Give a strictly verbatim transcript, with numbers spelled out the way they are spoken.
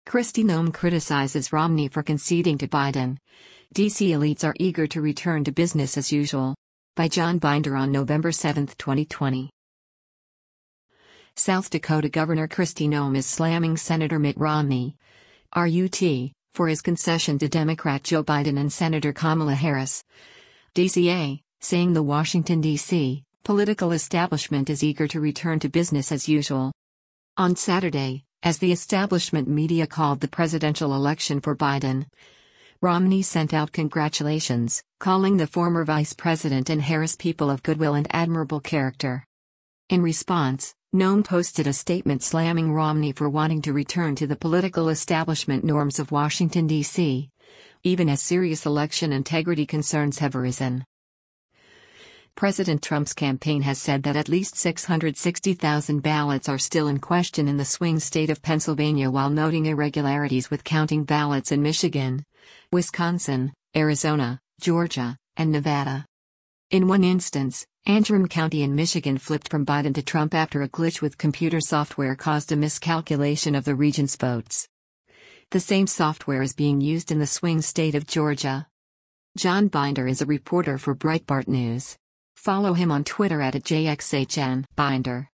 Kristi Noem criticizes Romney for conceding to Biden. D C elites are eager to return to business as usual. By John Binder on November seventh, twenty twenty. South Dakota Governor Kristi Noem is slamming Senator Mitt Romney, R U T, for his concession to Democrat Joe Biden and Senator Kamala Harris. D C A, saying the Washington, D C political establishment is eager to return to business as usual. On Saturday, as the establishment media called the presidential election for Biden, Romney sent out congratulations, calling the former vice president and Harris people of goodwill and admirable character. In response, Noem posted a statement slamming Romney for wanting to return to the political establishment norms of Washington, D C, even as serious election integrity concerns have arisen. President Trump's campaign has said that at least six hundred sixty thousand ballots are still in question in the swing state of Pennsylvania, while noting irregularities with counting ballots in Michigan, Wisconsin, Arizona, Georgia, and Nevada. In one instance, Antrim County in Michigan flipped from Biden to Trump after a glitch with computer software caused a miscalculation of the region's votes. The same software is being used in the swing state of Georgia. John Binder is a reporter for Breitbart News. Follow him on Twitter at J X H N Binder.